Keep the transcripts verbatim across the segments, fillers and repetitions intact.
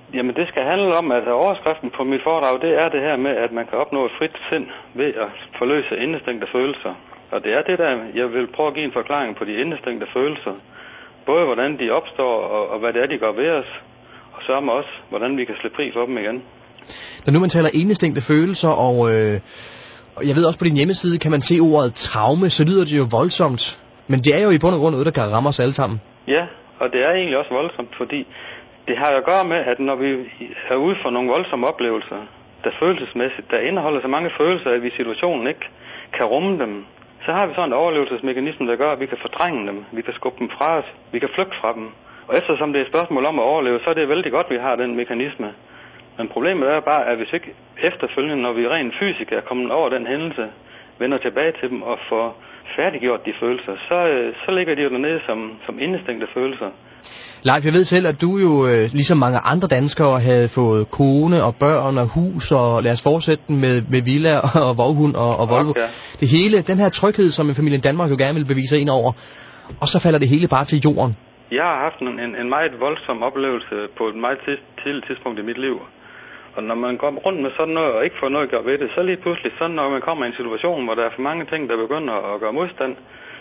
Jamen det skal handle om, at overskriften på mit foredrag, det er det her med, at man kan opnå et frit sind ved at forløse indestængte følelser. Og det er det der, jeg vil prøve at give en forklaring på de indestængte følelser. Både hvordan de opstår, og, og hvad det er, de gør ved os. Og så med også, hvordan vi kan slippe fri for dem igen. Når nu man taler indestængte følelser, og, øh, og jeg ved også på din hjemmeside, kan man se ordet traume, så lyder det jo voldsomt. Men det er jo i bund og grund noget, der kan ramme os alle sammen. Ja, og det er egentlig også voldsomt, fordi det har at gøre med, at når vi er ude for nogle voldsomme oplevelser, der følelsesmæssigt, der indeholder så mange følelser, at vi i situationen ikke kan rumme dem, så har vi sådan en overlevelsesmekanisme, der gør, at vi kan fortrænge dem, vi kan skubbe dem fra os, vi kan flygte fra dem. Og eftersom det er et spørgsmål om at overleve, så er det vældig godt, at vi har den mekanisme. Men problemet er bare, at hvis ikke efterfølgende, når vi rent fysisk er kommet over den hændelse, vender tilbage til dem og får færdiggjort de følelser, så, så ligger de jo dernede som, som indestængte følelser. Leif, jeg ved selv, at du jo, ligesom mange andre danskere, havde fået kone og børn og hus, og lad os fortsætte den med, med villa og voghund og, og Volvo. Okay. Det hele, den her tryghed, som en familie i Danmark jo gerne vil bevise ind over, og så falder det hele bare til jorden. Jeg har haft en, en meget voldsom oplevelse på et meget tidligt tidspunkt i mit liv. Og når man går rundt med sådan noget og ikke får noget at gøre ved det, så lige pludselig, sådan når man kommer i en situation, hvor der er for mange ting, der begynder at gøre modstand,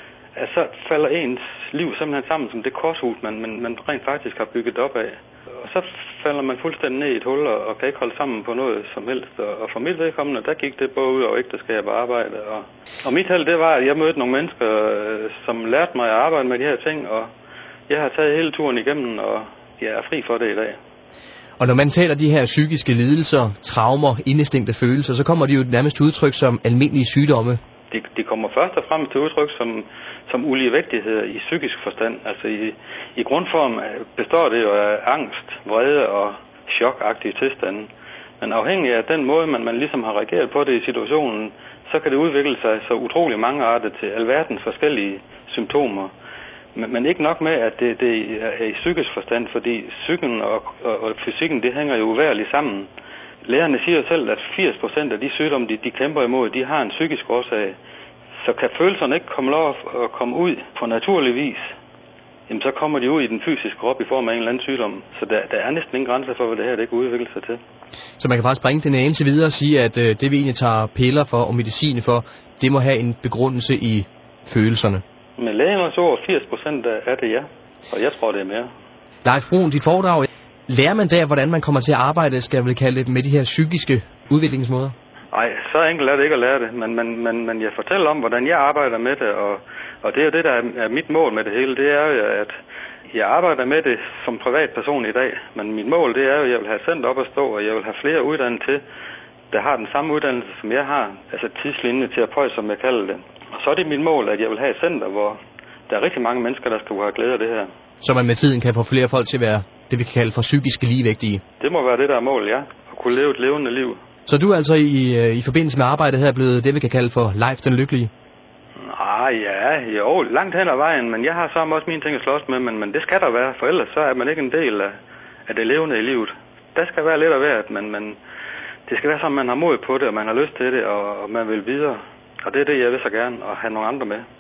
at så falder ens liv simpelthen sammen som det korshus, man, man, man rent faktisk har bygget op af. Og så falder man fuldstændig ned i et hul og, og kan ikke holde sammen på noget som helst. Og, og for mit vedkommende, der gik det både ud over ægteskab og arbejde. Og, og mit held, det var, at jeg mødte nogle mennesker, som lærte mig at arbejde med de her ting, og jeg har taget hele turen igennem, og jeg er fri for det i dag. Og når man taler de her psykiske lidelser, traumer, indestængte følelser, så kommer de jo nærmest udtryk som almindelige sygdomme. De, de kommer først og fremmest til udtryk som, som uligevægtigheder i psykisk forstand. Altså i, i grundform består det jo af angst, vrede og chokagtige tilstande. Men afhængig af den måde, man, man ligesom har reageret på det i situationen, så kan det udvikle sig så utrolig mange arter til alverdens forskellige symptomer. Men, men ikke nok med, at det, det er i psykisk forstand, fordi psyken og, og, og fysikken, det hænger jo uværligt sammen. Lægerne siger selv, at firs procent af de sygdomme, de, de kæmper imod, de har en psykisk årsag. Så kan følelserne ikke komme lov at komme ud på naturlig vis, jamen så kommer de ud i den fysiske krop i form af en eller anden sygdom. Så der, der er næsten ingen grænser for, hvad det her det kan udvikle sig til. Så man kan bare springe den anelse videre og sige, at øh, det vi egentlig tager piller for og medicin for, det må have en begrundelse i følelserne. Med lægernes ord, firs procent af det ja, og jeg tror det er mere. Leif Bruun, dit foredrag, lærer man der, hvordan man kommer til at arbejde, skal jeg vel kalde det, med de her psykiske udviklingsmåder? Nej, så enkelt er det ikke at lære det, men, men, men, men jeg fortæller om, hvordan jeg arbejder med det, og, og det er jo det, der er mit mål med det hele, det er jo, at jeg arbejder med det som privatperson i dag, men mit mål, det er jo, at jeg vil have sendt op at stå, og jeg vil have flere uddannede til, der har den samme uddannelse, som jeg har, altså tidslinje terapeut, som jeg kalder det. Og så er det mit mål, at jeg vil have et center, hvor der er rigtig mange mennesker, der skal have glæde af det her. Så man med tiden kan få flere folk til at være det, vi kan kalde for psykisk ligevægtige? Det må være det, der er mål, ja. At kunne leve et levende liv. Så du er altså i, i forbindelse med arbejdet her blevet det, vi kan kalde for Leif den Lykkelige? Nej, ja, jo, langt hen ad vejen, men jeg har så også mine ting at slås med, men, men det skal der være, for ellers så er man ikke en del af, af det levende i livet. Der skal være lidt af hvert, men, men det skal være sådan, man har mod på det, og man har lyst til det, og, og man vil videre. Og det er det, jeg vil så gerne, at have nogle andre med.